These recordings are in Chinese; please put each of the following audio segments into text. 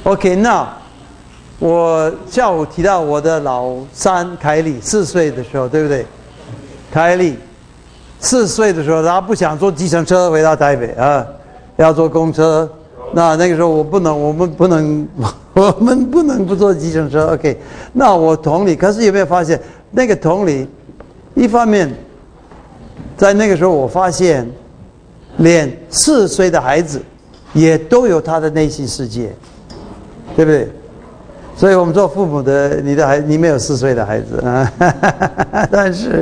OK， 那我下午提到我的老三凯莉4岁的时候，对不对？凯莉4岁的时候，他不想坐计程车回到台北啊，要坐公车。那个时候我们不能不坐计程车。OK， 那我同理，可是有没有发现那个同理？一方面，在那个时候我发现，连4岁的孩子也都有他的内心世界，对不对？所以我们做父母的，你没有4岁的孩子啊，但是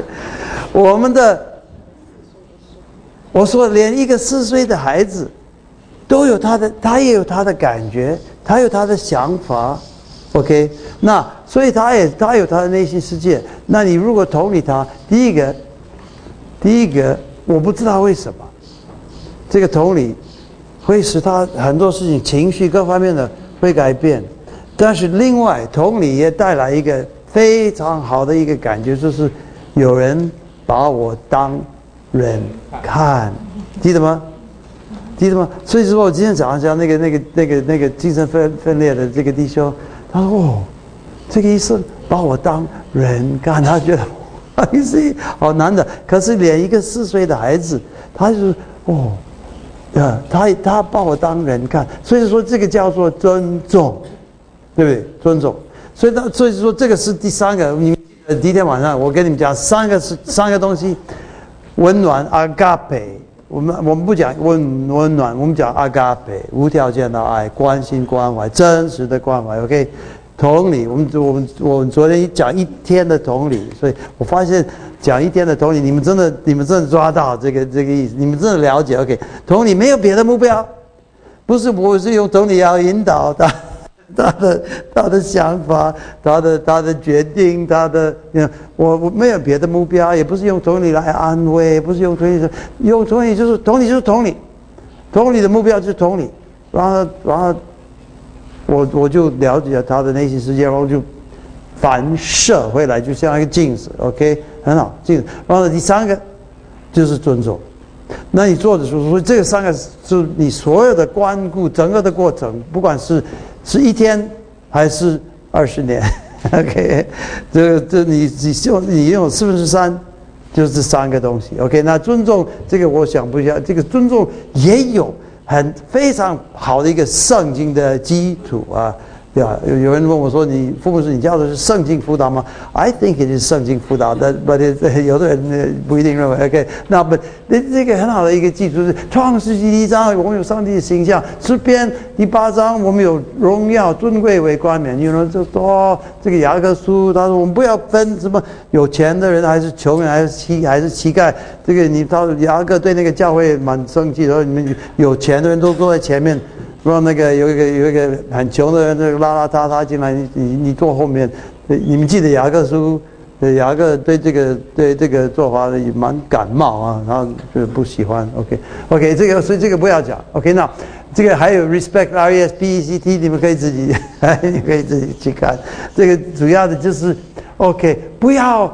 我说连一个4岁的孩子都有他也有他的感觉，他有他的想法 ，OK， 那所以他有他的内心世界。那你如果同理他，第一个我不知道为什么这个同理会使他很多事情情绪各方面的会改变。但是另外同理也带来一个非常好的一个感觉，就是有人把我当人看，记得吗？所以说我今天早上讲那个精神分裂的这个弟兄，他说哦，这个医生把我当人看，他觉得好难的。可是连一个4岁的孩子，他就是哦，他把我当人看，所以说这个叫做尊重。对不对？尊重，所以说这个是第3个。你们第一天晚上我跟你们讲三个东西：温暖 agape， 我们不讲温暖，我们讲 agape， 无条件的爱，关心关怀，真实的关怀。OK， 同理，我们昨天讲1天的同理，所以我发现讲1天的同理，你们真的抓到这个意思，你们真的了解。OK， 同理没有别的目标，不是我是用同理要引导他的想法，他的决定，我没有别的目标，也不是用同理来安慰，不是用同理就是同理的目标就是同理，然后我就了解他的内心世界，然后就反射回来，就像一个镜子 ，OK， 很好，镜子。然后第3个就是尊重。那你做的时候，所以这个3个是你所有的关顾整个的过程，不管是1天还是20年 ，OK， 这你用3/4，就是这3个东西 ，OK。那尊重这个我想不一样，这个尊重也有非常好的一个圣经的基础啊。对吧？有人问我说：“你父母是你教的是圣经辅导吗 ？”I think it is 圣经辅导，但有的人不一定认为。OK， 那这个很好的一个基础是创世纪1章，我们有上帝的形象；诗篇第8章，我们有荣耀尊贵为冠冕。有人就说这个雅各书，他说我们不要分什么有钱的人还是穷人还是乞丐。这个他雅各对那个教会蛮生气的，说你们有钱的人都坐在前面。让那个有一个很穷的人，那个邋遢进来，你坐后面。你们记得雅各书，雅各对这个做法也蛮感冒啊，然后就不喜欢。OK， 所以这个不要讲。OK， 那这个还有 respect RESPECT， 你们可以自己去看。这个主要的就是 OK， 不要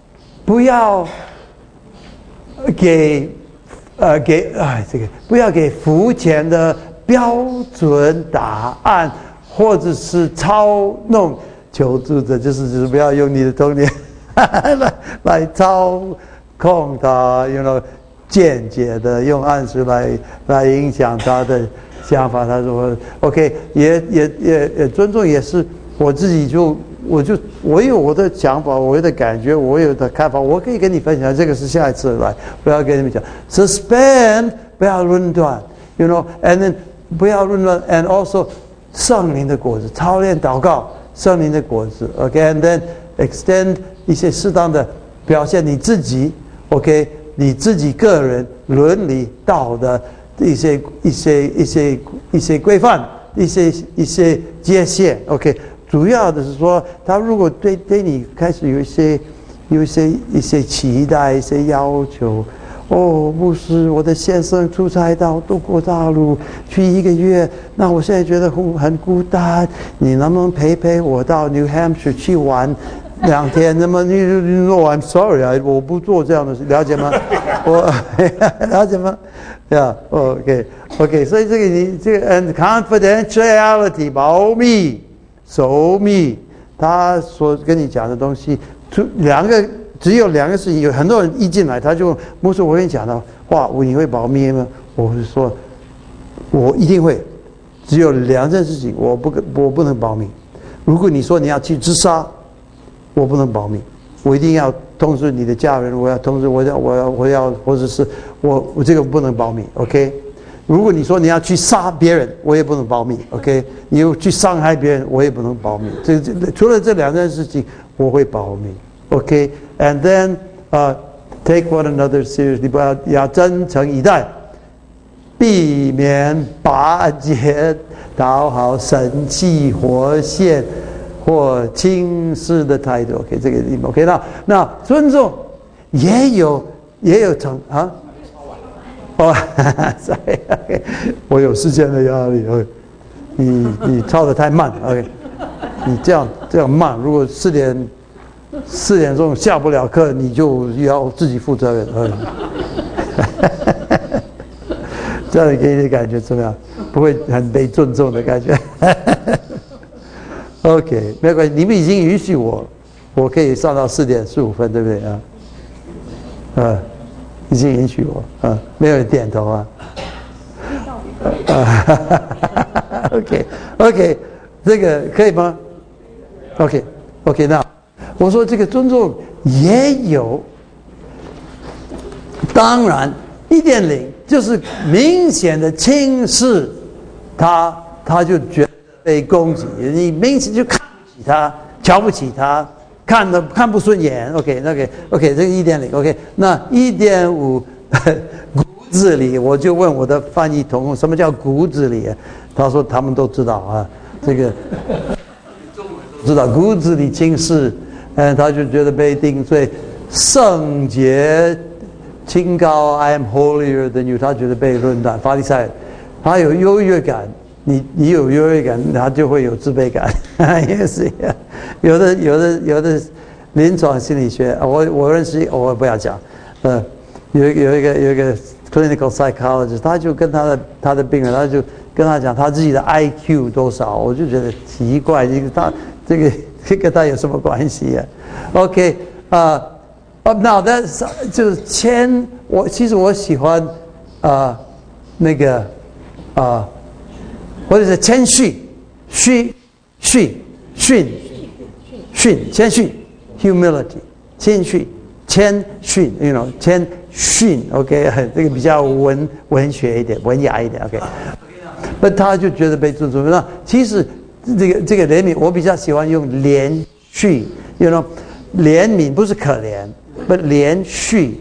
给不要给肤浅的标准答案，或者是操弄求助者，就是不要用你的童年来操控他，间接的用暗示来影响他的想法。他说 OK， 也尊重，也是我自己我有我的想法，我有的感觉，我有的看法，我可以跟你分享。这个是下一次来，不要跟你们讲 suspend， 不要论断 ，and then 不要论断 ，and also 圣灵的果子，操练祷告，圣灵的果子 ，OK，and then extend 一些适当的表现你自己 ，OK， 你自己个人伦理道德一些规范，一些界限 ，OK。主要的是说，他如果对你开始有一些期待、一些要求，牧师，我的先生出差到中国大陆去1个月，那我现在觉得很孤单，你能不能陪我到 New Hampshire 去玩 2天，那么你说 I'm sorry 啊，我不做这样的事，了解吗？了解吗？呀 ，OK，所以这个你这个confidentiality 保密、守密，他所跟你讲的东西，只有两个事情，有很多人一进来他就牧师，我跟你讲的话，你会保密吗？我会说，我一定会。只有2件事情，我不能保密。如果你说你要去自杀，我不能保密，我一定要通知你的家人，我要通知我要，或者是我这个不能保密 ，OK？ 如果你说你要去杀别人，我也不能保密 ，OK？ 你又去伤害别人，我也不能保密。除了这2件事情，我会保密 ，OK？And then take one another seriously， 要真诚以待。避免巴结、讨好、生气、火线或轻视的态度。OK， 这个 OK。那尊重也有啊。哦，sorry，OK， 我有时间的压力。OK， 你抄得太慢。OK， 你这样慢，如果4点钟下不了课，你就要自己负责任。这样给你的感觉怎么样？不会很被尊重的感觉。OK， 没有关系，你们已经允许我可以上到4点15分，对不对啊？已经允许我啊，没有人点头啊。OK， 这个可以吗 ？OK， 那我说这个尊重也有，当然1.0。就是明显的轻视他就觉得被攻击，你明显就看不起他，瞧不起他，看不顺眼。OK， 这个1.0 OK， 那1.5骨子里，我就问我的翻译同工，什么叫骨子里？他说他们都知道啊，这个知道骨子里轻视，他就觉得被定罪，圣洁。清高 ，I am holier than you， 他觉得被论断，法利赛，他有优越感，你有优越感，他就会有自卑感，也是一样。有的临床心理学，我认识，我不要讲，有一个 clinical psychologist， 他就跟他的病人，他就跟他讲他自己的 IQ 多少，我就觉得奇怪，这个跟他有什么关系啊 ？OK now that's 就是其实我喜欢那个或者是谦虚谦逊 humility 谦逊谦逊 OK 这个比较文学一点文雅一点 OK， 那他就觉得被尊重。那其实这个怜悯我比较喜欢用连续怜悯不是可怜。不连续，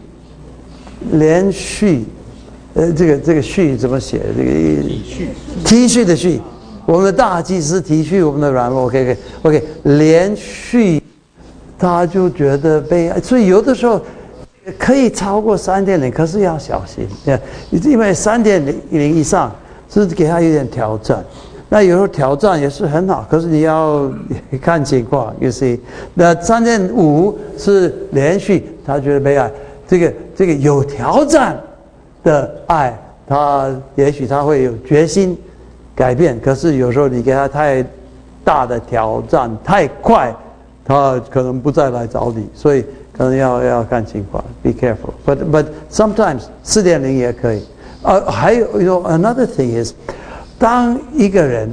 这个序怎么写？这个体恤的恤，我们的大祭司体恤我们的软弱。OK， 连续，他就觉得被爱，所以有的时候可以超过3.0，可是要小心，因为3.0以上是给他有点挑战。那有时候挑战也是很好，可是你要看情况。You see， 那3.5是连续，他觉得被爱。这个有挑战的爱，也许他会有决心改变。可是有时候你给他太大的挑战，太快，他可能不再来找你。所以可能要看情况 ，be careful. But sometimes 4.0也可以。还有another thing is。当一个人，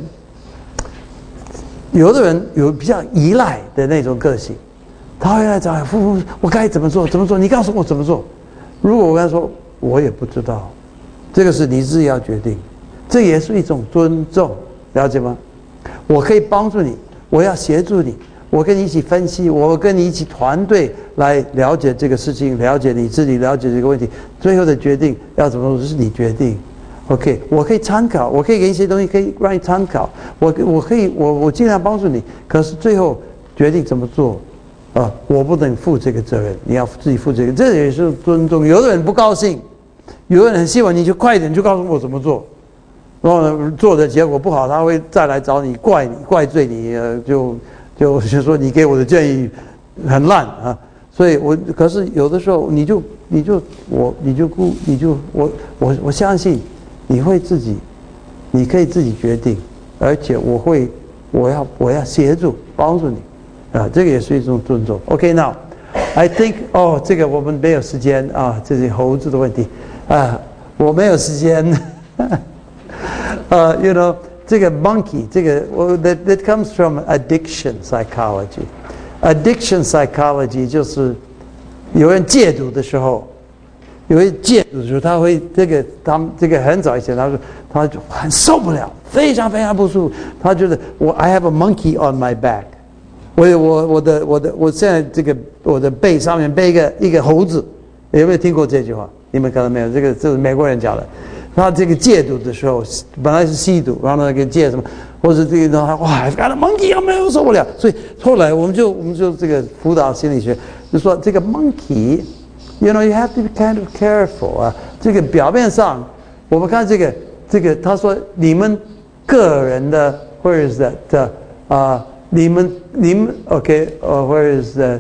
有的人有比较依赖的那种个性，他会来找我该怎么做？你告诉我怎么做。如果我跟他说我也不知道，这个是你自己要决定，这也是一种尊重，了解吗？我可以帮助你，我要协助你，我跟你一起分析，我跟你一起团队来了解这个事情，了解你自己，了解这个问题，最后的决定要怎么做是你决定。OK， 我可以参考，我可以给一些东西可以让你参考，我尽量帮助你，可是最后决定怎么做，我不能负这个责任，你要自己负这个，这也是尊重。有的人不高兴，有的人很希望你就快一点就告诉我怎么做，然后呢做的结果不好，他会再来找你怪罪你，就说你给我的建议很烂啊。所以可是有的时候我相信你会自己，你可以自己决定，而且我要协助帮助你，啊，这个也是一种尊重。OK， now I think 这个我们没有时间啊，这是猴子的问题啊，我没有时间。You know， 这个 monkey， 这个that comes from addiction psychology。Addiction psychology 就是有人戒毒的时候，他会他们这个很早以前，他就很受不了，非常非常不舒服，他觉得I have a monkey on my back， 我现在我的背上面背一个猴子，有没有听过这句话？你们可能没有，这是美国人讲的。他这个戒毒的时候，本来是吸毒，然后那个戒什么，或者这个哇 ，I've got a monkey， 没有受不了。所以后来我们就这个辅导心理学，就说这个 monkey，you know you have to be kind of careful 啊。这个表面上我们看这个，他说你们个人的 ，where is that 你们 OK，where is that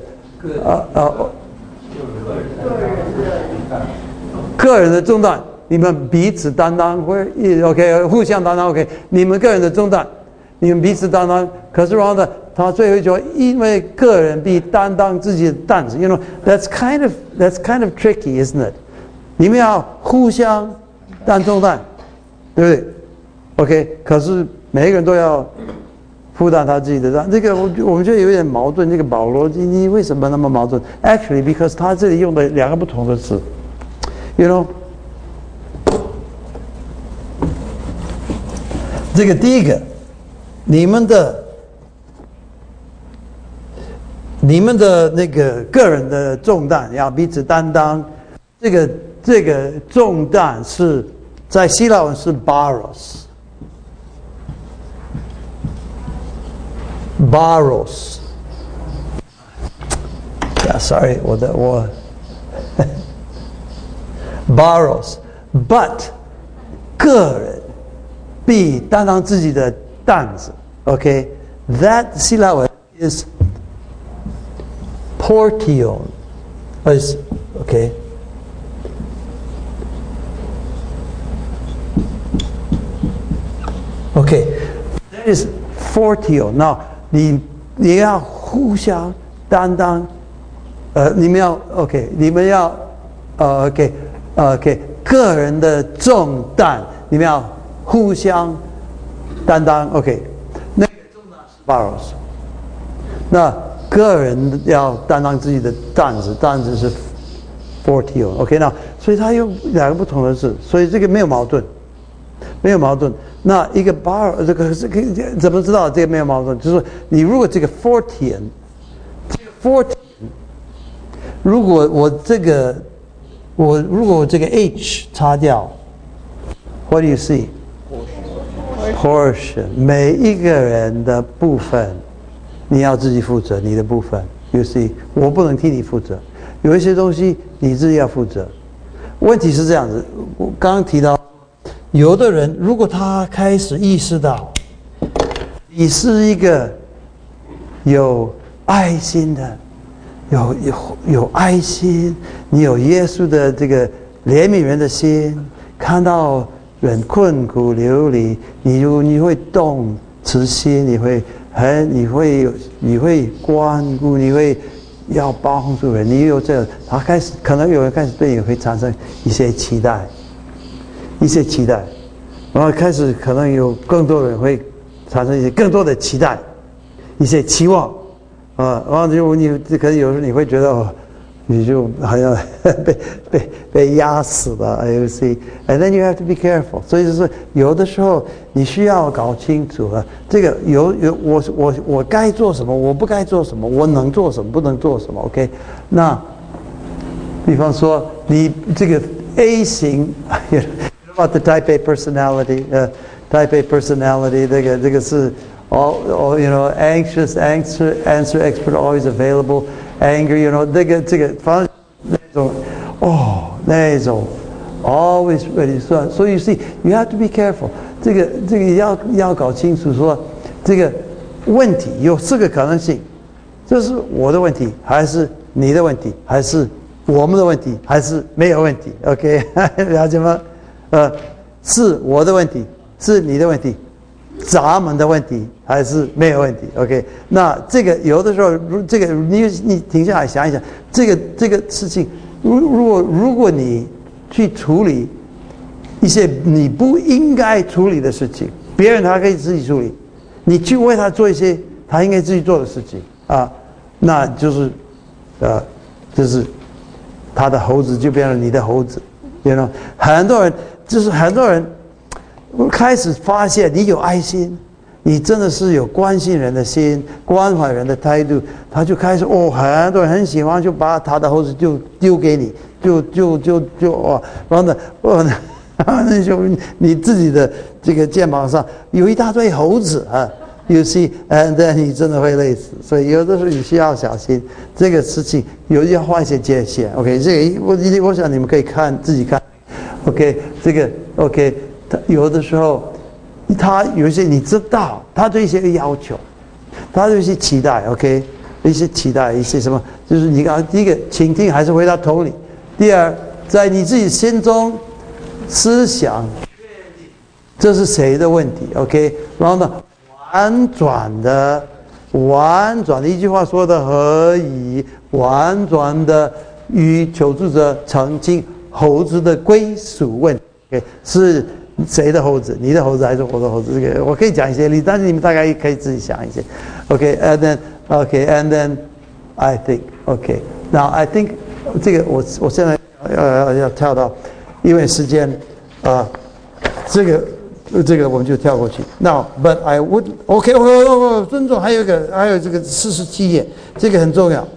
个人的重担。你们彼此担当，或 OK， 互相担当 OK。你们个人的重担，你们彼此担当。可是然后呢，他最后一句话，因为个人必担当自己的担子。You know, that's kind of tricky, isn't it？ 你们要互相担重担，对不对 ？OK， 可是每一个人都要负担他自己的担。这个我们觉得有点矛盾。这个保罗，你为什么那么矛盾 ？Actually, because 他这里用的两个不同的词 ，You know。这个第一个，你们的那个个人的重担要彼此担当，这个重担是在希腊文是 baros。Sorry， baros，but 个人必担当自己的担子 ，OK？That 希腊文 is portion， is OK？OK，that is fortio。Now， 你要互相担当，你们要 OK， 你们要OK， 个人的重担，你们要互相担当 ，OK， 那个重担是 baros， 那个人要担当自己的担子，担子是 fortio，OK， 那所以他用两个不同的字，所以这个没有矛盾，没有矛盾。那一个 bar 这个怎么知道这个没有矛盾？就是说你如果这个 fortian， 如果我这个 h 擦掉 ，what do you see？Portion， 每一个人的部分，你要自己负责你的部分。You see， 我不能替你负责，有一些东西你自己要负责。问题是这样子，我刚刚提到，有的人如果他开始意识到，你是一个有爱心的，有爱心，你有耶稣的这个怜悯人的心，看到人困苦流离，你会动慈心，你会关顾，你会要帮助人，你有这个，他可能有人开始对你会产生一些期待，然后开始可能有更多人会产生一些更多的期待，一些期望，然后你可能有时候你会觉得你就好像被压死了 ，you see， and then you have to be careful。所以就是有的时候你需要搞清楚了，这个我该做什么，我不该做什么，我能做什么，不能做什么 ，OK？ 那比方说你这个 A 型 ，you know about the Type A personality，Type A personality， 这个是 all you know anxious answer expert always available。Anger, you know, 这个，反正那种 always ready. So you see, you have to be careful. 这个要搞清楚说，这个问题有4个可能性。 这是我的问题，还是你的问题，还是我们的问题，还是没有问题 ？OK， 了解吗？是我的问题，是你的问题，咱们的问题，还是没有问题 ？OK， 那这个有的时候，这个你停下来想一想，这个事情，如果你去处理一些你不应该处理的事情，别人他可以自己处理，你去为他做一些他应该自己做的事情啊，那就是就是他的猴子就变成你的猴子，很多人开始发现你有爱心，你真的是有关心人的心，关怀人的态度，他就开始很多人很喜欢，就把他的猴子就丢给你，然后呢，那就你自己的这个肩膀上有一大堆猴子啊。You see， and 你真的会累死，所以有的时候你需要小心这个事情，要画一些界限。OK， 这个我想你们可以自己看。OK， 这个 OK， 有的时候他有一些你知道，他对一些要求，他对一些期待。OK， 一些期待，一些什么，就是你第一个倾听还是回到头里，第二在你自己心中思想，这是谁的问题 ？OK， 然后呢？婉转的一句话说的可以，婉转的与求助者澄清猴子的归属问题。Okay， 是谁的猴子？你的猴子还是我的猴子？这个我可以讲一些例子，但是你们大概可以自己想一些。OK，and then I think now I think 这个我现在要跳到，因为时间这个我们就跳过去。Now, but I would OK， 尊重还有这个47页，这个很重要。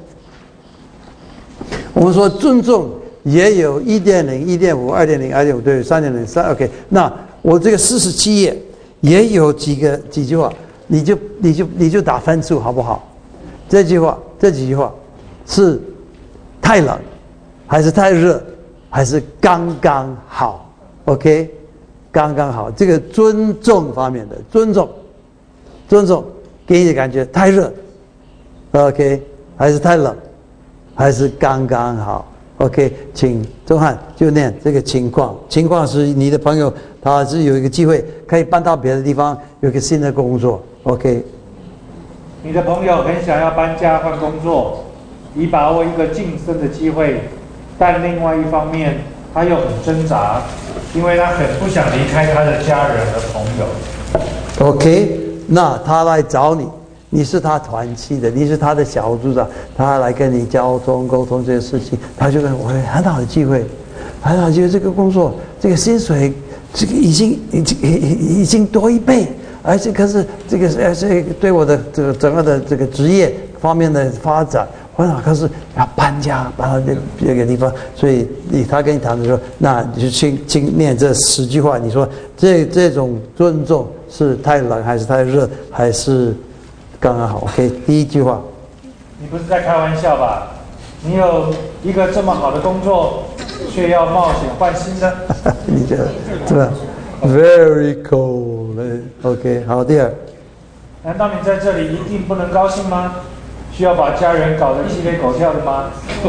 我们说尊重也有 1.0、1.5、2.0、2.5对 3.0 OK。那我这个47页也有几句话，你就打分数好不好？这几句话是太冷，还是太热，还是刚刚好 ？OK。刚刚好，这个尊重方面的尊重，给你的感觉太热 ，OK， 还是太冷，还是刚刚好 ，OK， 请钟汉就念这个情况是你的朋友他是有一个机会可以搬到别的地方，有一个新的工作 ，OK。 你的朋友很想要搬家换工作，以把握一个晋升的机会，但另外一方面他又很挣扎。因为他很不想离开他的家人和朋友。 OK， 那他来找你，你是他团契的，你是他的小组长，他来跟你沟通这些事情，他就跟我很好的机会，这个工作，这个薪水，这个已经多1倍，而且可是这个对我的这个整个的这个职业方面的发展。可是要搬家搬到这个地方，所以他跟你谈的时候，那你就请念这10句话。你说这种尊重是太冷还是太热，还是刚刚好 ？OK， 第一句话， 你不是在开玩笑吧？你有一个这么好的工作，却要冒险换新的？ 你这对吧 ？Very cool。OK， 好，第二。 难道你在这里一定不能高兴吗？需要把家人搞得鸡飞狗跳的吗？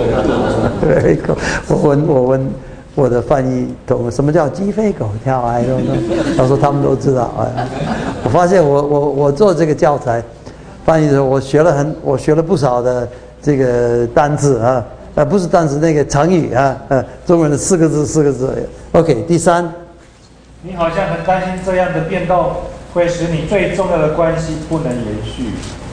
我问我的翻译懂什么叫鸡飞狗跳 I don't know， 他说他们都知道。我发现我做这个教材翻译的时候，我学了不少的这个单字啊，不是单词那个成语啊，中文的4个字。OK， 第3， 你好像很担心这样的变动会使你最重要的关系不能延续。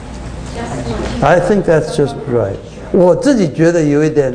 I think that's just right。我自己觉得有一点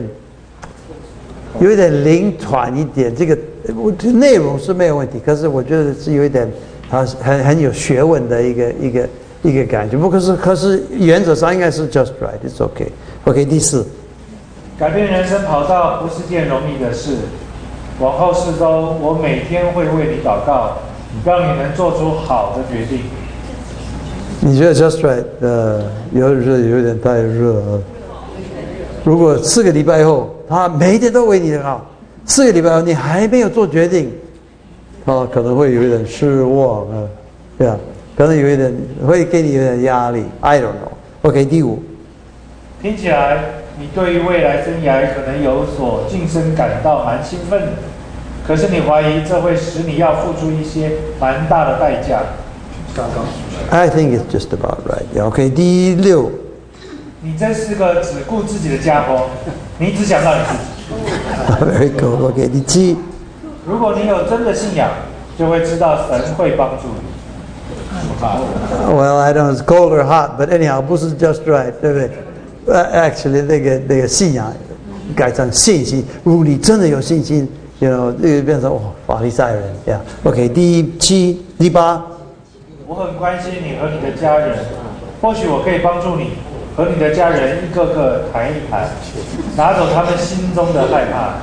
灵传一点，这个内容是没有问题，可是我觉得是有一点，它很有学问的一个感觉。不过可是原则上应该是 just right，it's OK。OK， 第4， 改变人生跑道不是件容易的事。往后4周，我每天会为你祷告，让你能做出好的决定。 你觉得 just right？ 有点太热了。如果4个礼拜以后，他每一天都为你好，4个礼拜后你还没有做决定，他可能会有一点失望啊，对啊，可能有一点会给你有点压力。I don't know。OK， 第5， 听起来你对于未来生涯可能有所晋升感到蛮兴奋的，可是你怀疑这会使你要付出一些蛮大的代价。刚刚 I think it's just about right. OK， 第6。 你真是个只顾自己的家伙，你只想到你自己。 Very good. OK， 第7。 如果你有真的信仰，就会知道神会帮助你。 Well, I don't know it's cold or hot, but anyhow， 不是 just right， 对不对？Actually， 那个信仰改成信心。如果你真的有信心，you know， 就变成法利赛人呀。OK， 第7、第8。 我很关心你和你的家人，或许我可以帮助你和你的家人一个个谈一谈，拿走他们心中的害怕。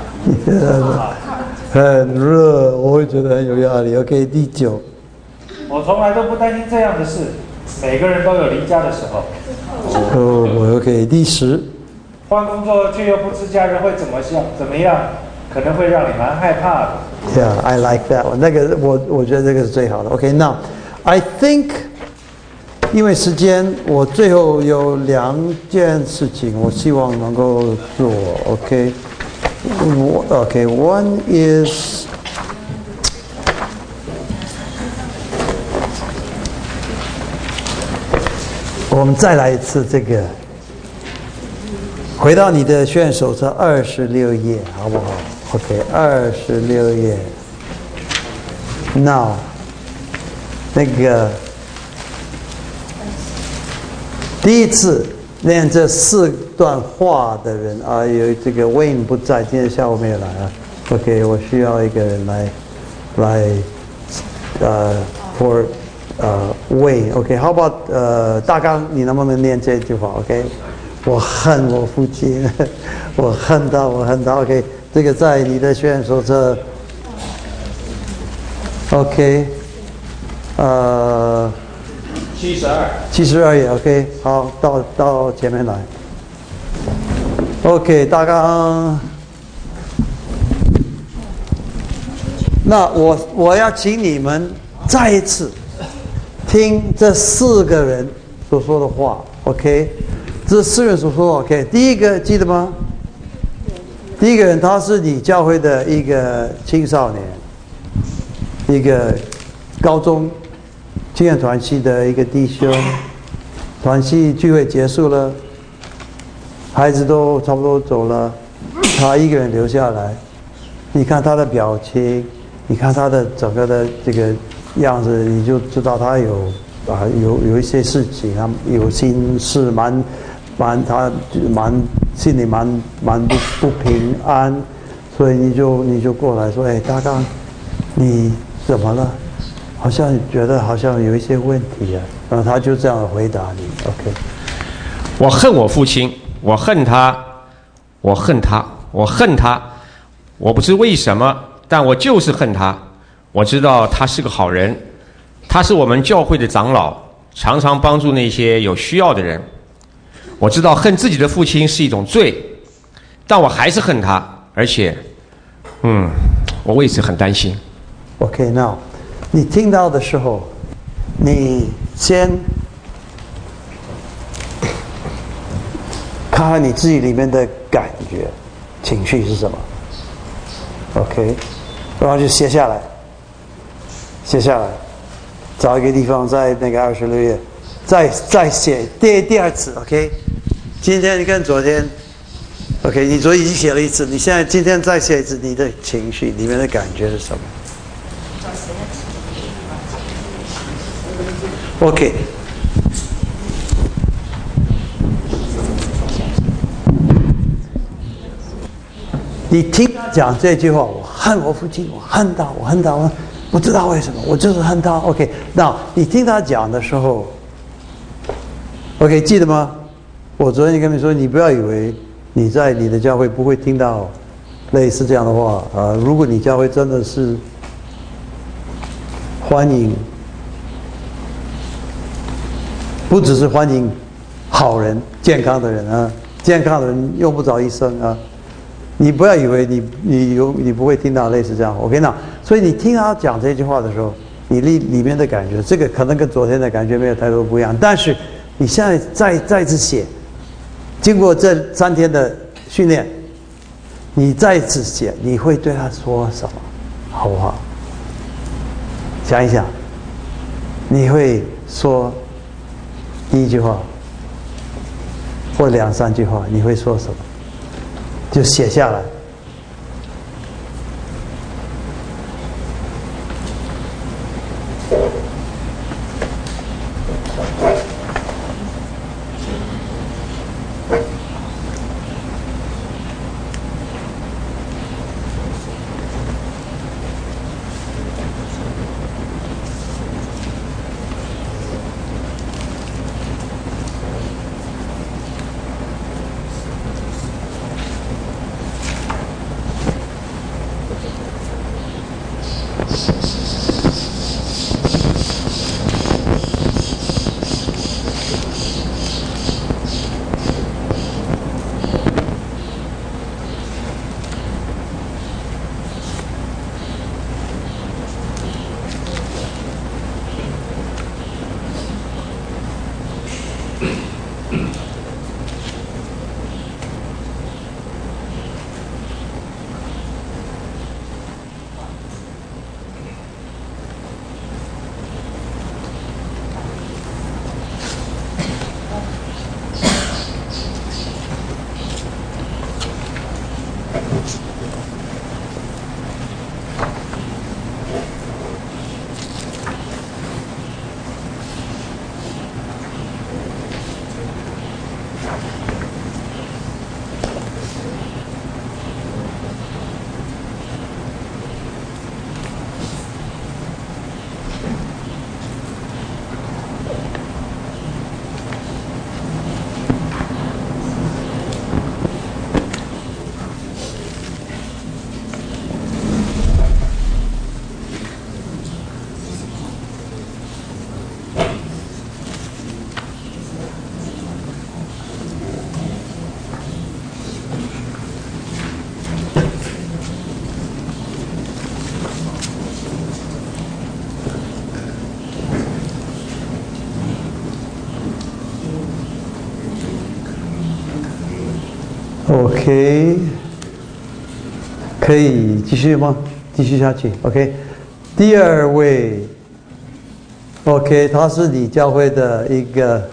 很热，我会觉得很有压力。OK， 第9。 我从来都不担心这样的事，每个人都有离家的时候。 OK， 第10。 换工作却又不知家人会怎么样，可能会让你蛮害怕的。 Yeah, I like that one. 那个我觉得这个是最好的。OK， now I think， 因为时间，我最后有2件事情，我希望能够做。OK，one is， 我们再来一次这个，回到你的选手册26页，好不好 ？OK，26页。Now， 那个第一次念这4段话的人啊，有这个 Wayne 不在，今天下午没有来啊。OK， 我需要一个人来for Wayne。OK，how about 大纲，你能不能念这句话 ？OK， 我恨我父亲，我恨他。OK， 这个在你的选手册。OK， 72页 ，OK， 好，到前面来。OK， 大纲。那我要请你们再一次听这4个人所说的话 ，OK， 这4人所说的 OK， 第一个记得吗？第一个人他是你教会的一个青少年。一个高中青年团契的一个弟兄，团契聚会结束了，孩子都差不多走了，他一个人留下来。你看他的表情，你看他的整个的这个样子，你就知道他有一些事情，他有心事，心里蛮不平安，所以你就过来说，大刚，你怎么了？好像觉得好像有一些问题啊，然后他就这样回答你 ，OK。 我恨我父亲，我恨他，我不知为什么，但我就是恨他。我知道他是个好人，他是我们教会的长老，常常帮助那些有需要的人。我知道恨自己的父亲是一种罪，但我还是恨他，而且，我为此很担心。 OK， now， 你听到的时候，你先看看你自己里面的感觉、情绪是什么。OK， 然后就写下来，找一个地方在那个26页，再写第二次。OK， 今天跟昨天 ，OK， 你昨天已经写了一次，你现在今天再写一次，你的情绪里面的感觉是什么？ OK， 你听他讲这句话，我恨我父亲，我恨他，我不知道为什么，我就是恨他。OK， 那你听他讲的时候 ，OK， 记得吗？我昨天跟你说，你不要以为你在你的教会不会听到类似这样的话啊。如果你教会真的是欢迎。 不只是欢迎好人、健康的人啊，健康的人用不着医生啊。你不要以为你不会听到类似这样。我跟你讲，所以你听他讲这句话的时候，你里面的感觉，这个可能跟昨天的感觉没有太多不一样。但是你现在再次写， 经过这3天的训练，你再次写，你会对他说什么？好不好？想一想，你会说1句话，或2、3句话，你会说什么？就写下来。OK， 可以继续吗？继续下去。OK， 第2位 ，OK， 他是你教会的一个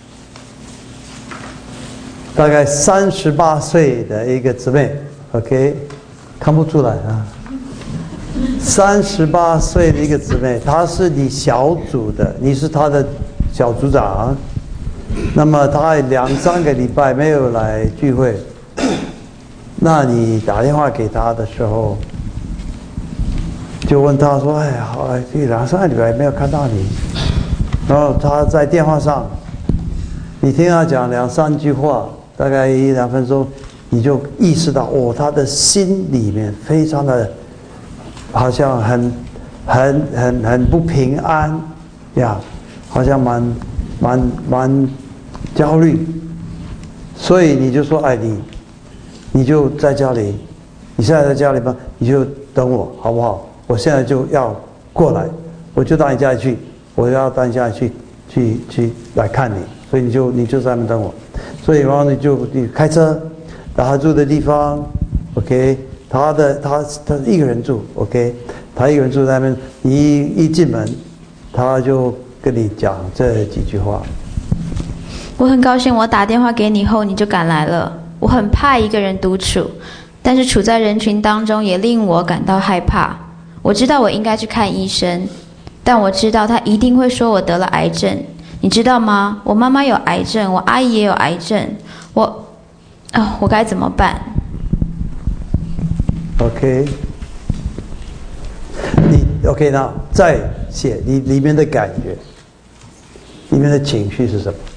大概38岁的一个姊妹。OK， 看不出来啊。38岁的一个姊妹，她是你小组的，你是她的小组长。那么她2、3个礼拜没有来聚会。那你打电话给他的时候，就问他说：“哎呀，好，2、3个礼拜没有看到你。”然后他在电话上，你听他讲2、3句话，大概1、2分钟，你就意识到哦，他的心里面非常的，好像很不平安呀，好像蛮焦虑，所以你就说：“哎，你就在家里，你现在在家里吗？你就等我好不好？我现在就要过来，我就到你家里去，我要到你家里去来看你，所以你就在那边等我。所以然后你开车到他住的地方 ，OK， 他一个人住 ，OK， 他一个人住在那边，你一进门，他就跟你讲这几句话。 我很高兴我打电话给你后你就赶来了。我很怕一个人独处，但是处在人群当中也令我感到害怕。我知道我应该去看医生，但我知道他一定会说我得了癌症。你知道吗？我妈妈有癌症，我阿姨也有癌症，我该怎么办 ？OK， OK， 那再写你里面的感觉，里面的情绪是什么？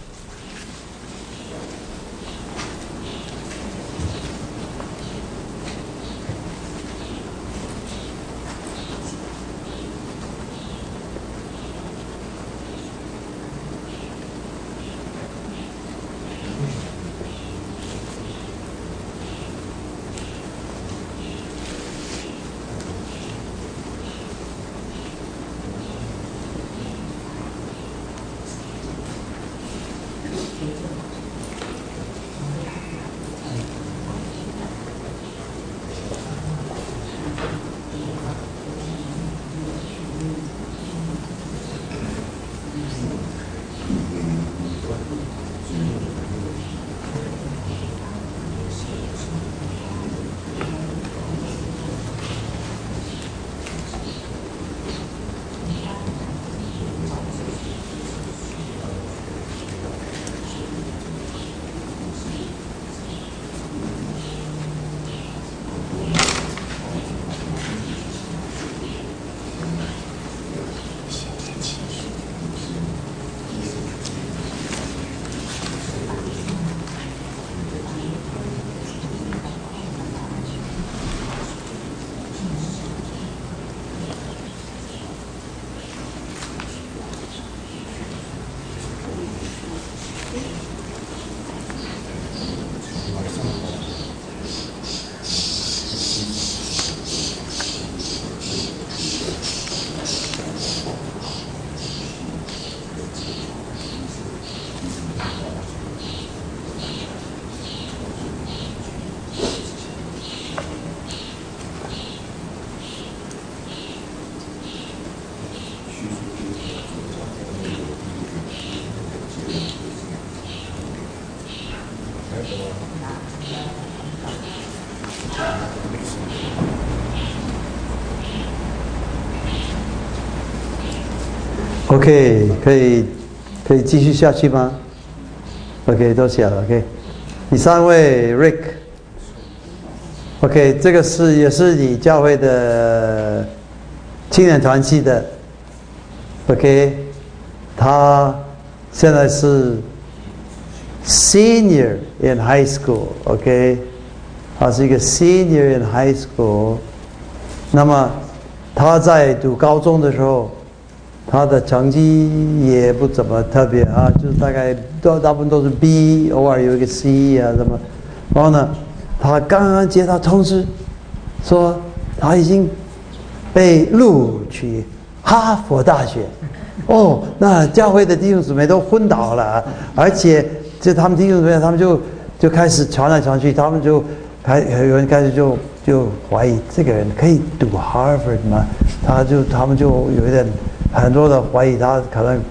OK， 可以继续下去吗 ？OK， 都写了 OK。第三位 Rick，OK， 这个也是你教会的青年团契的 ，OK， 他现在是 Senior in High School，OK， 他是一个 Senior in High School。那么他在读高中的时候。他的成绩也不怎么特别啊，就是大概大部分都是 B， 偶尔有一个 C 啊什么。然后呢，他刚刚接到通知，说他已经被录取哈佛大学。哦，那教会的弟兄姊妹都昏倒了，而且就他们弟兄姊妹，他们就开始传来传去，他们有人开始就怀疑这个人可以读 Harvard 吗？他们就有一点。很多的怀疑他可能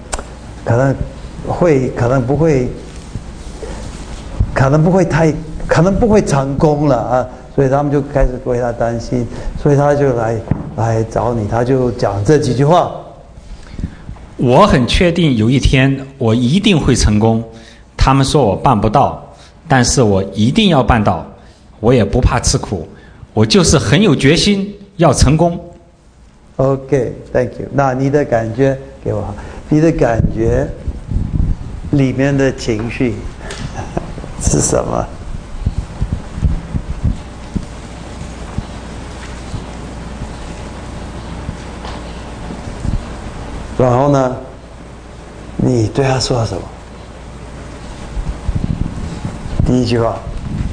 不会成功了啊，所以他们就开始为他担心，所以他就来找你，他就讲这几句话。 我很确定有一天我一定会成功，他们说我办不到，但是我一定要办到，我也不怕吃苦，我就是很有决心要成功。 OK，Thank you。那你的感觉给我，你的感觉里面的情绪是什么？然后呢，你对他说什么？第一句话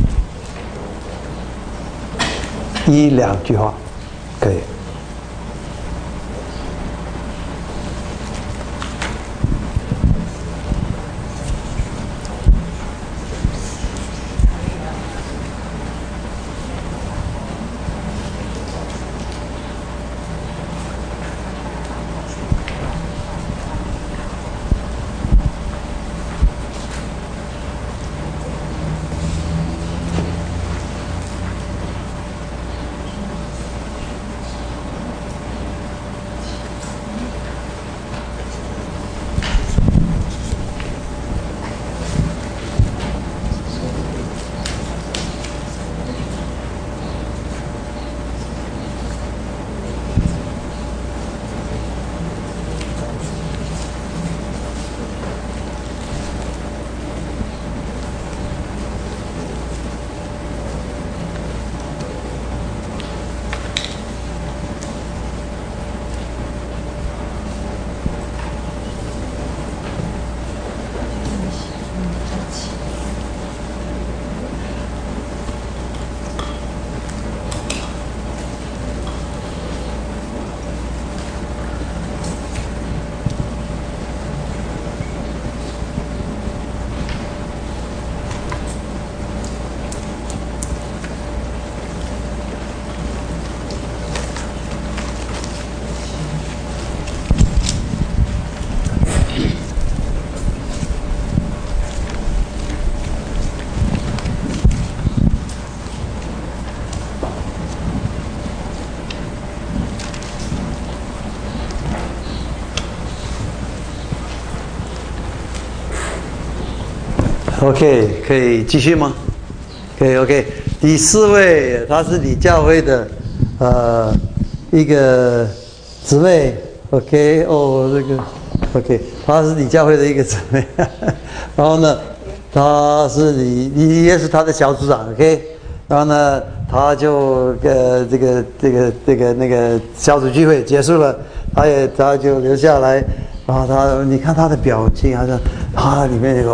，1-2句话，可以。OK， 可以继续吗？可以 OK。第四位，他是你教会的一个姊妹 OK， 哦这个 OK， 他是你教会的一个姊妹，然后呢，他是你也是他的小组长 OK， 然后呢，他就那个小组聚会结束了，他就留下来，然后你看他的表情，好像他里面有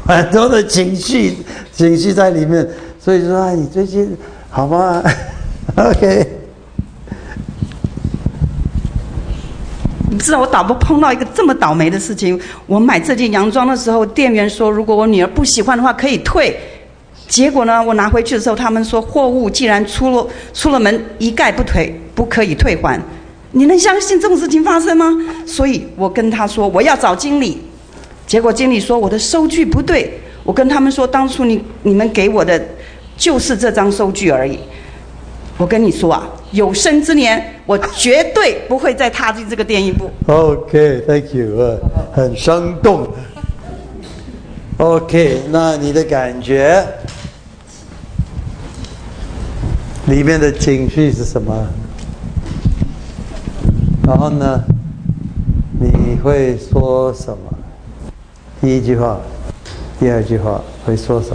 很多的情绪在里面，所以说哎，你最近好吗？OK。 你知道我碰到一个这么倒霉的事情。我买这件洋装的时候，店员说如果我女儿不喜欢的话可以退。结果呢，我拿回去的时候，他们说货物既然出了门，一概不可以退还。你能相信这种事情发生吗？所以我跟他说我要找经理。结果经理说我的收据不对。我跟他们说当初你们给我的就是这张收据而已。我跟你说啊，有生之年我绝对不会再踏进这个店一步。 OK，Thank you， 很生动。OK， 那你的感觉里面的情绪是什么？然后呢，你会说什么？第一句话，第二句话会说什么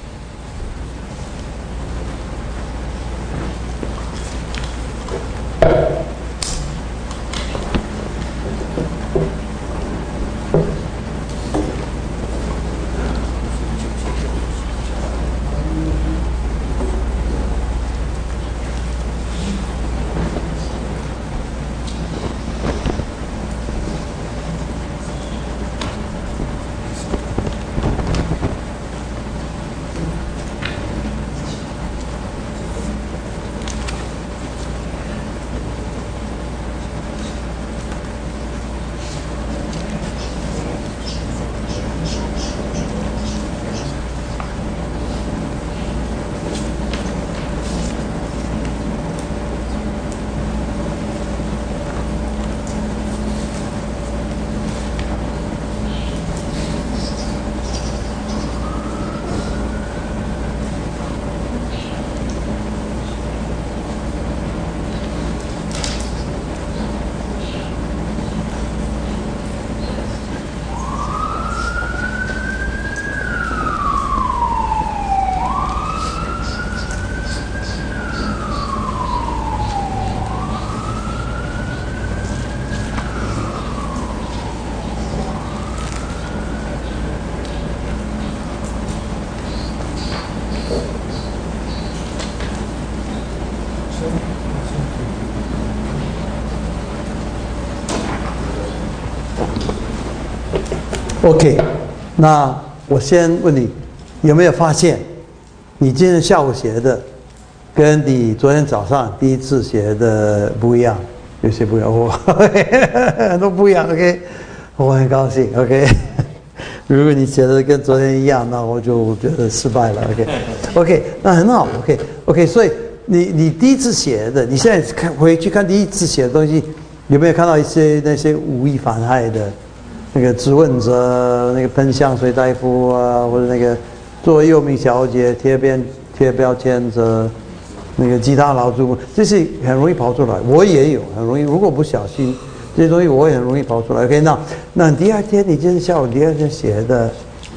？OK， 那我先问你，有没有发现，你今天下午写的，跟你昨天早上第一次写的不一样？有些不一样，很多不一样。OK， 我很高兴。OK， 如果你写的跟昨天一样，那我就觉得失败了。OK， 那很好。OK， 所以你第一次写的，你现在回去看第一次写的东西，有没有看到那些无意反害的？那个质问者，那个喷香水大夫啊，或者那个作为幼名小姐贴标签者，那个吉他老祖，这些很容易跑出来。我也有很容易，如果不小心，这些东西我也很容易跑出来。OK， 那第二天你今天下午第二天写的，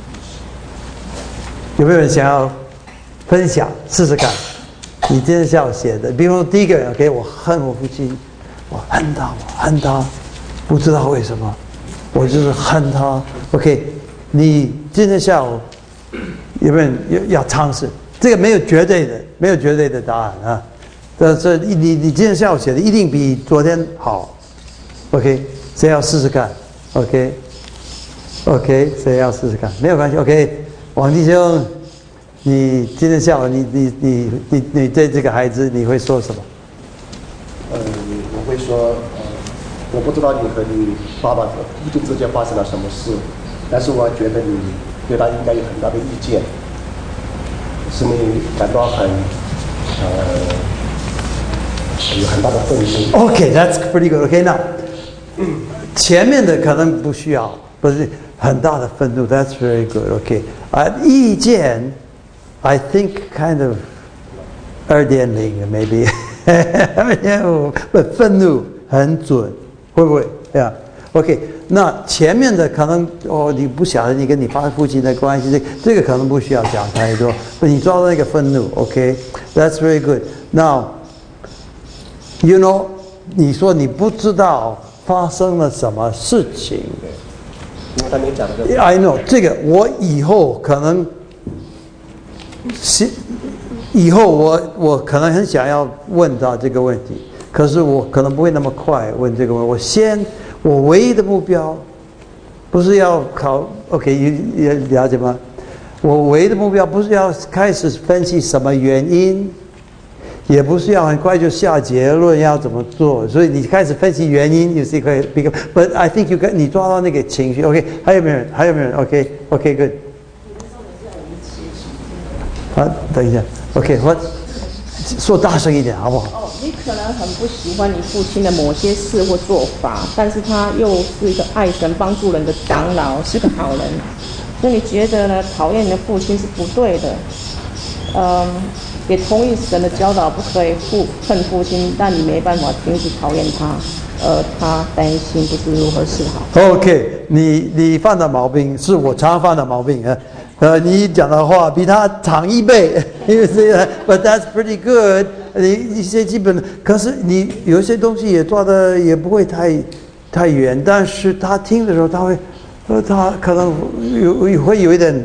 有没有人想要分享试试看？你今天下午写的，比如说第一个人 ，OK， 我恨我父亲，我恨他，不知道为什么。我就是恨他。OK， 你今天下午有没有要尝试？这个没有绝对的答案啊。但是你今天下午写的一定比昨天好。OK， 谁要试试看 ？OK， 谁要试试看？没有关系。OK， 王弟兄，你今天下午你对这个孩子你会说什么？ 我会说。我不知道你和你爸爸父亲之间发生了什么事，但是我觉得你对他应该有很大的意见，使你感到有很大的愤怒。 OK，that's pretty good. OK， 那前面的可能不需要，不是很大的愤怒。That's very good. OK， 意见 ，I think kind of 2.0 maybe 2.5，愤怒很准。会不会呀 ？OK， 那前面的可能你不晓得你跟你父亲的关系，这个可能不需要讲太多。你抓到那个愤怒 ，OK，that's very good. Now， you know， 你说你不知道发生了什么事情， 刚才讲的。 I know 这个我以后可能以后我可能很想要问到这个问题，可是我可能不会那么快问这个问题。我唯一的目标不是要考 OK 也了解吗？我唯一的目标不是要开始分析什么原因，也不是要很快就下结论要怎么做。所以你开始分析原因，有些可以 But I think 你抓到那个情绪 OK。还有没有人 OK good。啊，等一下 OK 我说大声一点好不好？ 你可能很不喜欢你父亲的某些事或做法，但是他又是一个爱神帮助人的长老，是个好人，所以你觉得呢？讨厌你的父亲是不对的。也同意神的教导，不可以恨父亲，但你没办法停止讨厌他，他担心不知如何是好。 OK， 你犯的毛病是我常犯的毛病啊。你讲的话比他长1倍，因为这个 ，But that's pretty good。一些基本的，可是你有些东西也抓的也不会太远，但是他听的时候，他可能会有一点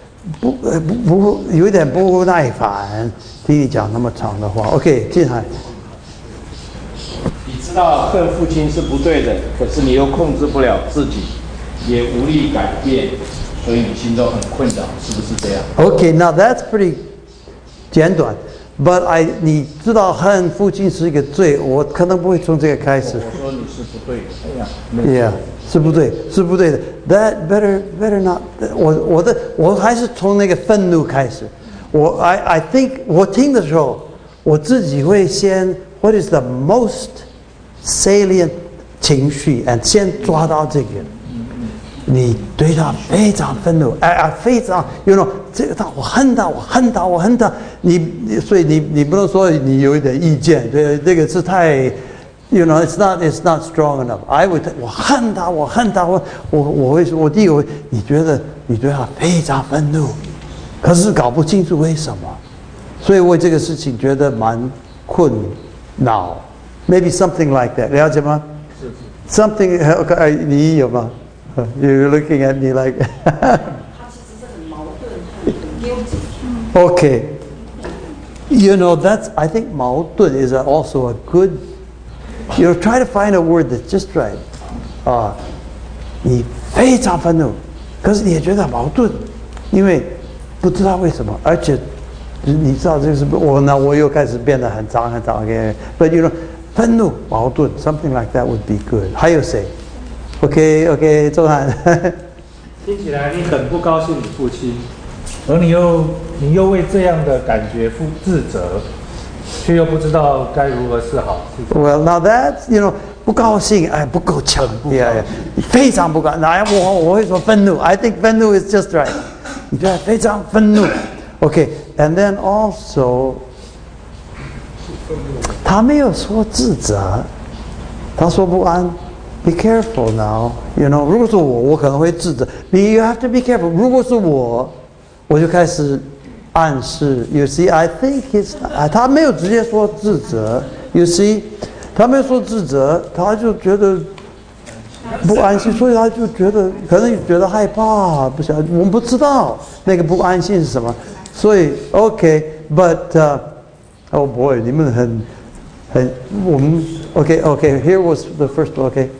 有一点不耐烦，听你讲那么长的话。OK， 进海。 你知道恨父亲是不对的，可是你又控制不了自己，也无力改变。所以你心中很困扰，是不是这样 ？Okay, now that's pretty 简短 ，but 你知道恨父亲是一个罪，我可能不会从这个开始。 我说你是不对的，哎呀 ，Yeah， 是不对的。That better not。我还是从那个愤怒开始。I think 我听的时候，我自己会先 What is the most salient 情绪 ，and 先抓到这个。你对他非常愤怒，非常 ，you know， 这个我恨他，所以你不能说你有一点意见，对，这个是太 ，you know，it's not strong enough。我恨他，我会说，我第一个会，你觉得你对他非常愤怒，可是搞不清楚为什么，所以为这个事情觉得蛮困扰 ，maybe something like that， 了解吗？是 ，something， 你有吗？You're looking at me like Okay. You know, I think 矛盾 is also a good, try to find a word that's just right. 你非常愤怒，可是你也觉得矛盾，因为不知道为什么，而且你知道这个是我又开始变得很脏 Okay. But you know, 愤怒矛盾 something like that would be good. 还有谁？OK， 周涵。 听起来你很不高兴你父亲，而你又为这样的感觉自责，却又不知道该如何是好。 Well, now that's不高兴，不够强，非常不高兴。我会说愤怒 ，I think 愤怒 is just right。你觉得非常愤怒 ，OK，and then also， 他没有说自责，他说不安。Be careful now, 如果是我可能会自责。You have to be careful. 如果是我就开始暗示。You see, I think他没有直接说自责。You see， 他没有说自责，他就觉得不安心，所以他就可能觉得害怕，不晓得，我们不知道那个不安心是什么。所以 OK，but oh boy， 你们很我们 OK，here was the first one OK。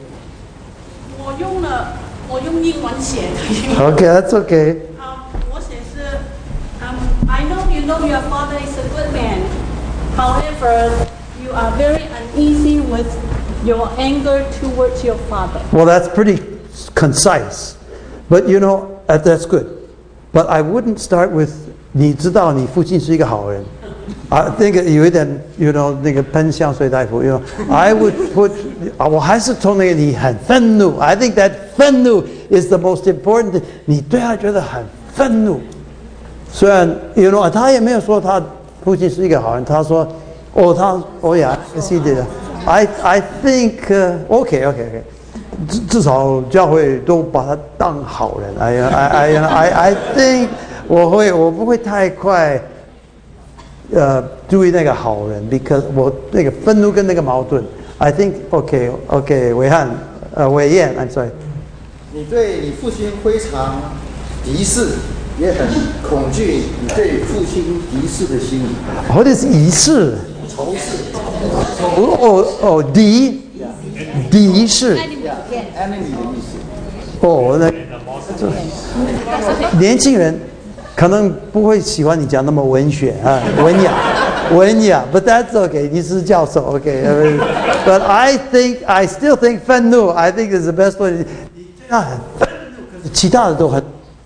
我用英文写的。 Okay, that's okay. 我写是I know your father is a good man. However, you are very uneasy with your anger towards your father. Well, that's pretty concise. But that's good. But I wouldn't start with 你知道你父亲是一个好人。那个有一点那个喷香水大夫I would put 我还是从那个你很愤怒 I think that 愤怒 is the most important thing 你对他觉得很愤怒虽然他也没有说他父亲是一个好人他说yeah yes he did I think okay 至少教会都把他当好人 I think 我不会太快注意那个好人 because 我那个愤怒跟那个矛盾 I think okay 伟彦 I'm sorry 你对你父亲非常敌视，也很恐惧你对父亲敌视的心理。 What is 敌视？ 仇视。敌视。enemy 的意思。 年轻人可能不会喜欢你讲那么文学啊，文雅。But that's okay. 你是教授 ，OK。But I still think 愤怒 I think is the best way. 其他的都很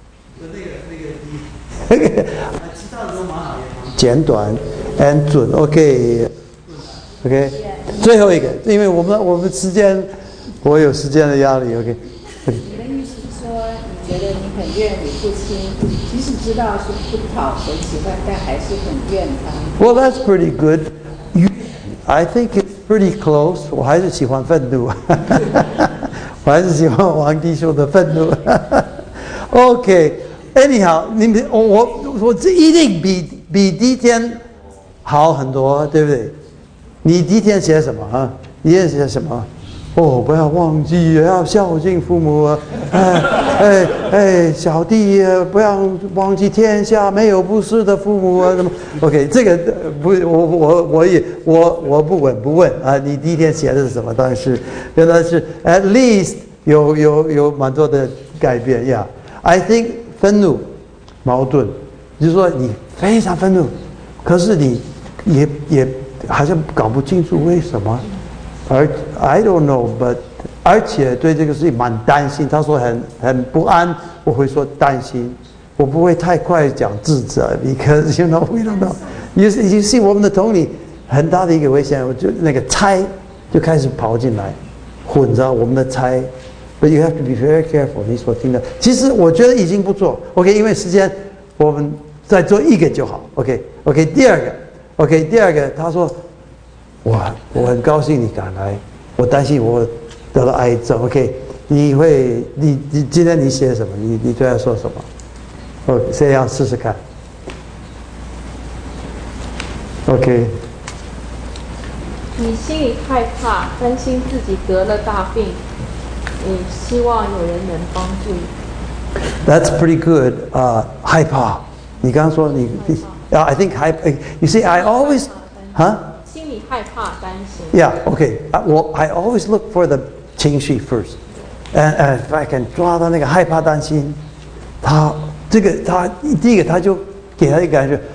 其他的都蛮好，简短 and 准 ，OK。最后一个，因为我们时间，我有时间的压力 ，OK。 你的意思是说，你觉得你很怨你父亲，即使知道是不讨人喜欢，但还是很怨他。 Well, that's pretty good. I think it's pretty close. 我还是喜欢愤怒，我还是喜欢王弟兄的愤怒。OK，anyhow， 我这一定比第一天好很多，对不对？你第一天写什么啊？第一天写什么？不要忘记要孝敬父母啊！小弟不要忘记天下没有不是的父母啊！什么 ？OK， 这个不，我不问啊！你第一天写的是什么？当然是原来是 at least 有蛮多的改变呀。I think 愤怒矛盾，就是说你非常愤怒，可是你也好像搞不清楚为什么。I don't know, but 而且对这个事情蛮担心。他说很不安，我会说担心，我不会太快讲自责 ，because we don't know. You see 我们的同理很大的一个危险，就那个猜就开始跑进来，混着我们的猜。But you have to be very careful. 你所听的，其实我觉得已经不错。OK， 因为时间我们再做一个就好。OK， 第二个，他说。我很高兴你赶来，我担心我得了癌症。OK， 你今天你写什么？你对他说什么？谁要试试看 ？OK。 你心里害怕，担心自己得了大病，你希望有人能帮助你。 That's pretty good. 害怕。你刚刚说你I think you see, I always, huh? 害怕、担心。 Yeah, okay. I always look for the 情绪 first, and if I can 抓到那个害怕、担心，他第一个他就给他一个感觉，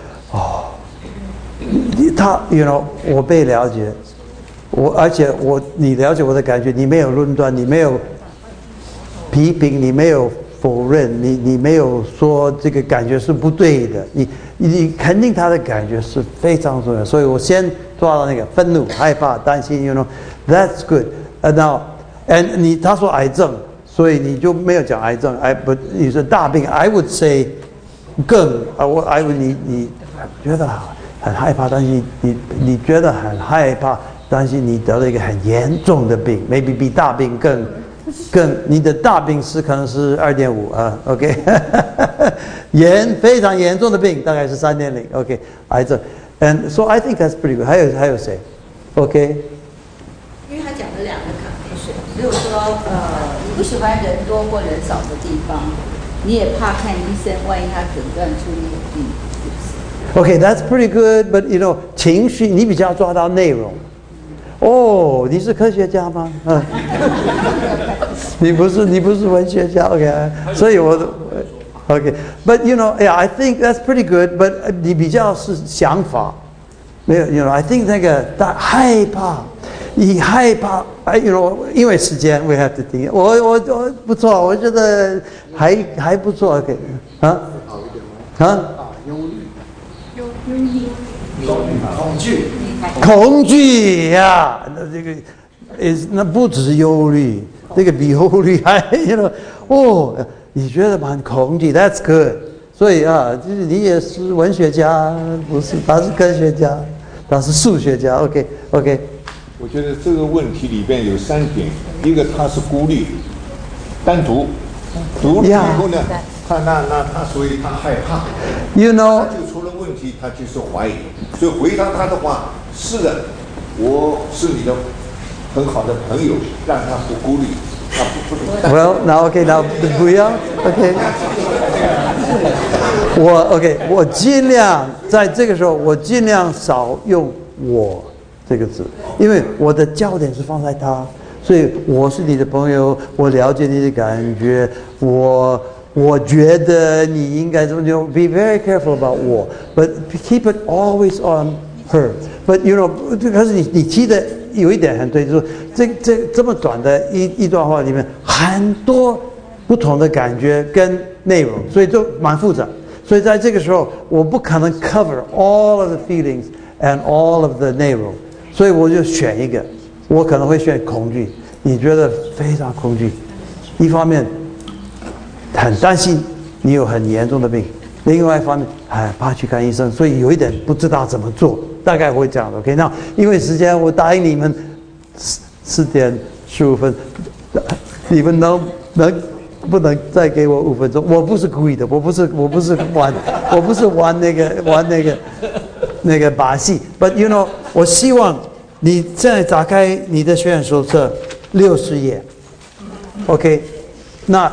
他我被了解，而且你了解我的感觉，你没有论断，你没有批评，你没有否认，你没有说这个感觉是不对的，你肯定他的感觉是非常重要，所以我先抓到那个愤怒、害怕、担心 ，that's good. Now, and 他说癌症，所以你就没有讲癌症，你说大病 ，I would say 你觉得很害怕，担心你觉得很害怕，担心你得了一个很严重的病 ，maybe 比大病更你的大病是可能是2.5啊 ，OK， 非常严重的病大概是3.0 ，OK， 癌症。And so I think that's pretty good. 还有谁 ？OK。 因为他讲了2个condition，如果说你不喜欢人多或人少的地方，你也怕看医生，万一他诊断出你有病，是不是 ？Okay, that's pretty good. But情绪你比较抓到内容。你是科学家吗？你不是文学家 ，OK？ 所以OK, but yeah, I think that's pretty good. But 你比较是想法，没有I think 那个害怕，你害怕因为时间 we have to think. 我不错，我觉得还不错 ，OK？ 恐惧呀，这个那不只是忧虑，这个比忧虑还你觉得蛮恐惧 ，That's good。所以就是你也是文学家，不是？他是科学家，他是数学家。OK。 我觉得这个问题里边有3点，一个他是孤立，单独了以后呢，他所以他害怕。他就出了问题，他就是怀疑。所以回答他的话，是的，我是你的很好的朋友，让他不孤立。 Well, now okay, now 不要 OK。我尽量在这个时候，我尽量少用我这个字，因为我的焦点是放在他，所以我是你的朋友，我了解你的感觉，我觉得你应该怎么样 ？Be very careful about 我 ，but keep it always on her. But you know， 可是你提的有一点很对，就是这么短的一段话里面很多不同的感觉跟内容，所以就蛮复杂。所以在这个时候，我不可能 cover all of the feelings and all of the 内容，所以我就选一个，我可能会选恐惧。你觉得非常恐惧，一方面很担心你有很严重的病，另外一方面怕去看医生，所以有一点不知道怎么做，大概会这样的。OK， 那因为时间，我答应你们4点15分，你们不能再给我5分钟？我不是故意的，我不是玩那个把戏。But you know， 我希望你现在打开你的学员手册60页 ，OK， 那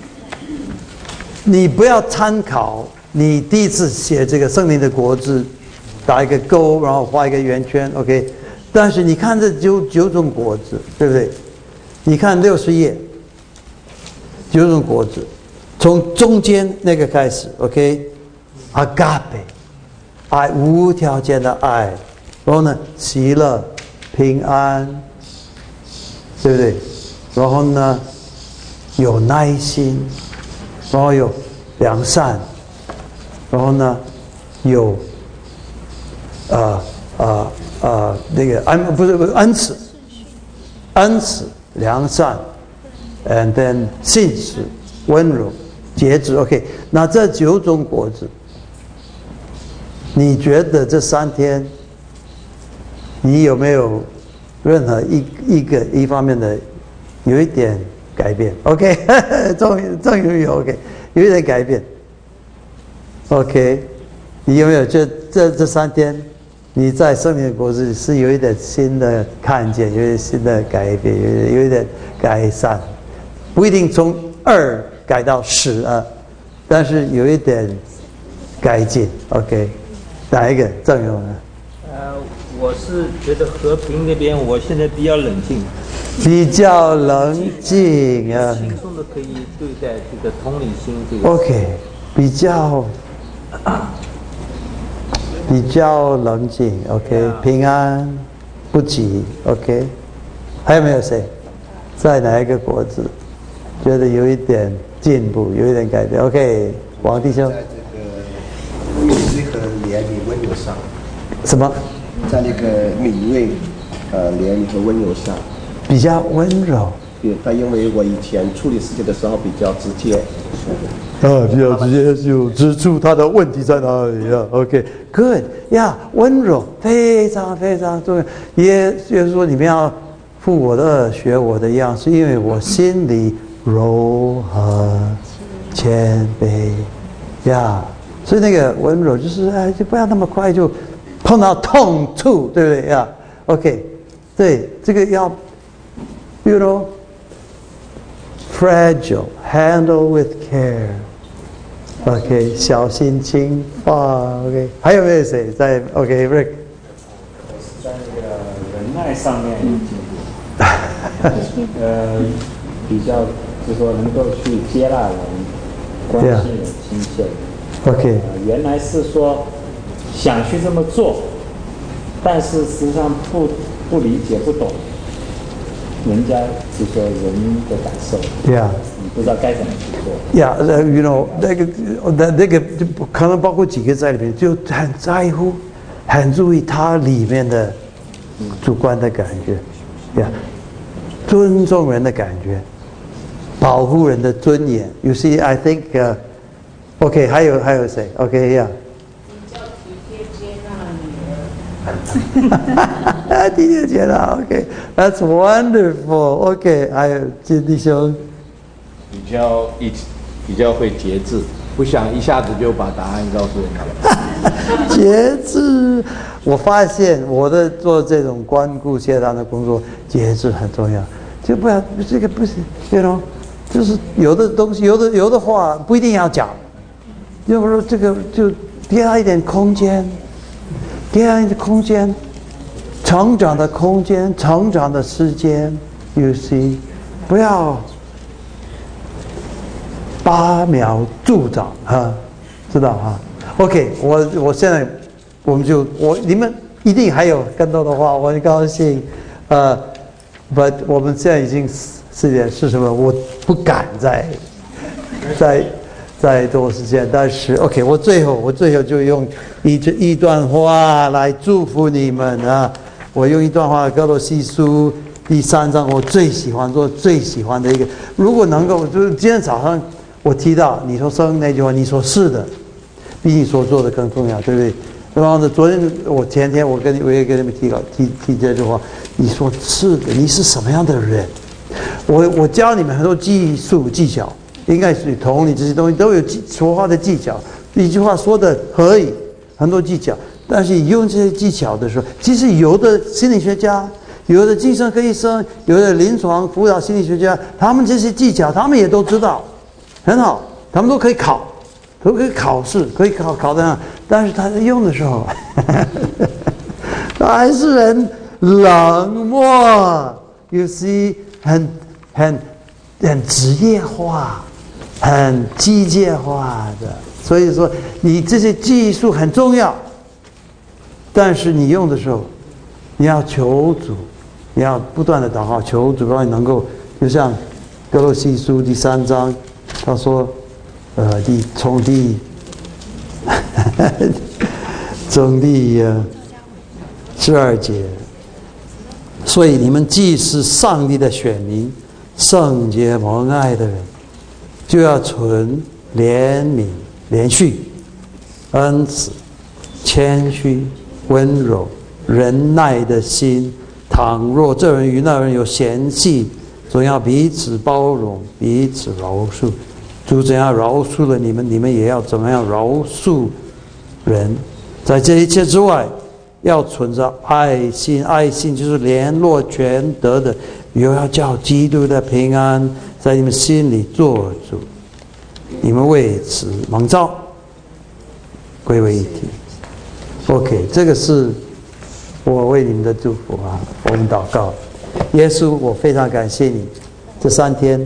你不要参考你第一次写这个圣灵的果子，打一个勾，然后画一个圆圈 ，OK。但是你看这9种果子，对不对？你看60页。9种果子，从中间那个开始 ，OK，agape， 爱，无条件的爱，然后呢，喜乐、平安，对不对？然后呢，有耐心，然后有良善，然后呢，有那个恩慈，良善。And then 信实、温柔、节制 ，OK。那这9种果子，你觉得这3天，你有没有任何一方面的有一点改变 ？OK， 终于有 OK， 有一点改变 ，OK。你有没有这3天，你在圣灵的果子是有一点新的看见，有一点新的改变，有一点改善？不一定从2改到10啊，但是有一点改进 ，OK。哪一个郑勇呢？ 我是觉得和平那边，我现在比较冷静。 比较冷静啊。 轻松的可以对待这个同理心这个。 OK， 比较冷静 ，OK， 平安不急 ，OK。还有没有谁？在哪一个果子？觉得有一点进步，有一点改变。OK， 王弟兄， 在这个敏锐和怜悯温柔上， 什么？ 在那个敏锐、怜悯和温柔上， 比较温柔。 对，但因为我以前处理事情的时候比较直接， 比较直接就指出他的问题在哪里啊 ？OK，good， 呀，温柔非常非常重要。也就是说，你们要负我的恶，学我的样式，因为我心里柔和、谦卑呀，所以那个温柔就是就不要那么快就碰到痛处，对不对呀 ？OK， 对，这个要 ，you know， fragile, handle with care。OK， 小心轻放。OK， 还有没有谁在 ？OK，Rick， 在那个忍耐上面有进步。比较就是说能够去接纳人，关心人、亲切人。 OK， 原来是说想去这么做，但是实际上不理解、不懂人家就是说人的感受。 Yeah， 你不知道该怎么去做。 Yeah，you know， 那个可能包括几个在里面，就很在乎、很注意他里面的主观的感觉。Yeah， 尊重人的感觉。保护人的尊严 ，You see, I think, OK， 还有谁 ？OK， 呀、yeah 体贴接纳 ，OK，That's wonderful。OK， 还有金弟兄， 比较会节制，不想一下子就把答案告诉人家。 节制，我发现我做这种关顾接待的工作，节制很重要。 就不要这个不是就是有的东西有的话不一定要讲，要不说这个就给他一点空间，给他一点空间，成长的空间，成长的时间 ，you see， 不要8秒助长哈，知道哈 ？OK， 我现在你们一定还有更多的话，我很高兴，but 我们现在已经4点40分，我不敢再多时间，但是 OK， 我最后就用一段话来祝福你们啊！我用一段话，哥罗西书第3章，我最喜欢的一个，如果能够，就是今天早上我提到你说生那句话，你说是的，比你所做的更重要，对不对？然后呢，前天我也跟你们提这句话，你说是的，你是什么样的人？我教你们很多技巧，应该是同理这些东西都有说话的技巧，一句话说的可以很多技巧，但是用这些技巧的时候，其实有的心理学家，有的精神科医生，有的临床辅导心理学家，他们这些技巧他们也都知道，很好，他们都可以考。都可以考试，可以考得上，但是他在用的时候，他还是很冷漠。You see， 很职业化，很机械化的。所以说，你这些技术很重要，但是你用的时候，你要求主，你要不断的祷告，求主让你能够，就像哥罗西书第3章，他说。从第12节，所以你们既是上帝的选民，圣洁蒙爱的人，就要存怜悯、连续、恩慈、谦虚、温柔、忍耐的心。倘若这人与那人有嫌隙，总要彼此包容，彼此饶恕。主怎样饶恕了你们，你们也要怎么样饶恕人。在这一切之外，要存着爱心，爱心就是联络全德的，又要叫基督的平安在你们心里做主。你们为此蒙召，归为一体。OK， 这个是我为你们的祝福啊！我们祷告，耶稣，我非常感谢你，这3天。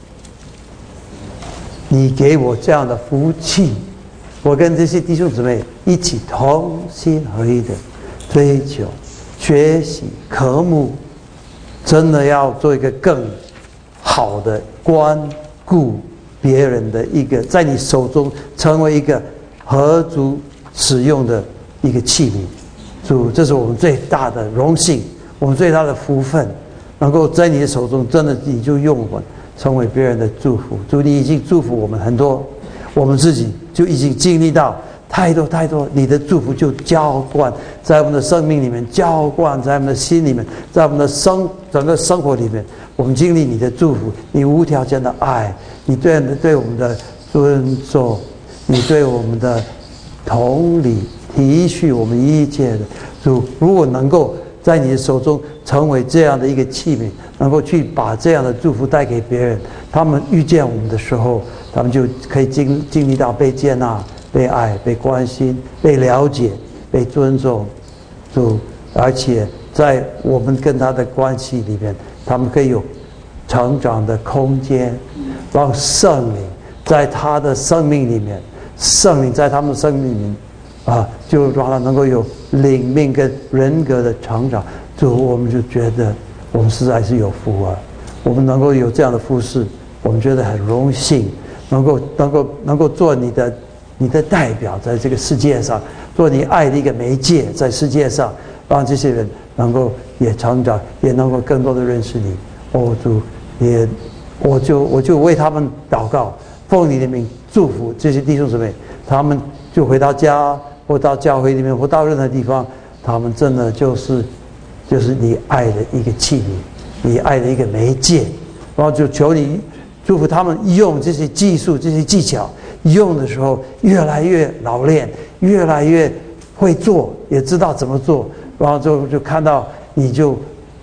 你给我这样的福气，我跟这些弟兄姊妹一起同心合意的追求、学习、渴慕，真的要做一个更好的关顾别人的一个，在你手中成为一个合主使用的一个器皿。主，这是我们最大的荣幸，我们最大的福分，能够在你的手中，真的你就用我们。成为别人的祝福，主你已经祝福我们很多，我们自己就已经经历到太多，你的祝福就浇灌在我们的生命里面，浇灌在我们的心里面，在我们的整个生活里面，我们经历你的祝福，你无条件的爱，你对我们的尊重，你对我们的同理体恤我们一切的主，如果能够在你的手中成为这样的一个器皿，能够去把这样的祝福带给别人，他们遇见我们的时候，他们就可以经历到被接纳、被爱、被关心、被了解、被尊重。主，而且在我们跟他的关系里面，他们可以有成长的空间，让圣灵在他的生命里面，圣灵在他们的生命里面就让他能够有灵命跟人格的成长。主，我们就觉得我们实在是有福啊！我们能够有这样的服事，我们觉得很荣幸，能够做你的代表，在这个世界上，做你爱的一个媒介，在世界上，让这些人能够也成长，也能够更多的认识你。主，我就为他们祷告，奉你的名祝福这些弟兄姊妹，他们就回到家，或到教会里面，或到任何地方，他们真的就是你爱的一个器皿，你爱的一个媒介，然后就求你祝福他们用这些技术、这些技巧，用的时候越来越老练，越来越会做，也知道怎么做，然后就看到你就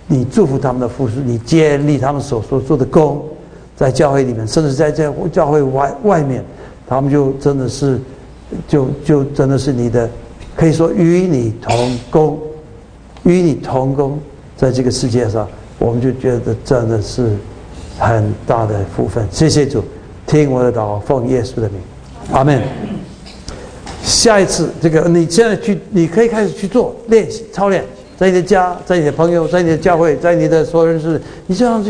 你祝福他们的付出，你建立他们所做的工，在教会里面，甚至在教会外面，他们就真的是，就真的是你的，可以说与你同工，与你同工，在这个世界上，我们就觉得真的是很大的福分。谢谢主，听我的祷告，奉耶稣的名，阿们。下一次这个你现在你可以开始去做练习操练，在你的家，在你的朋友，在你的教会，在你的所有人事，你这样去。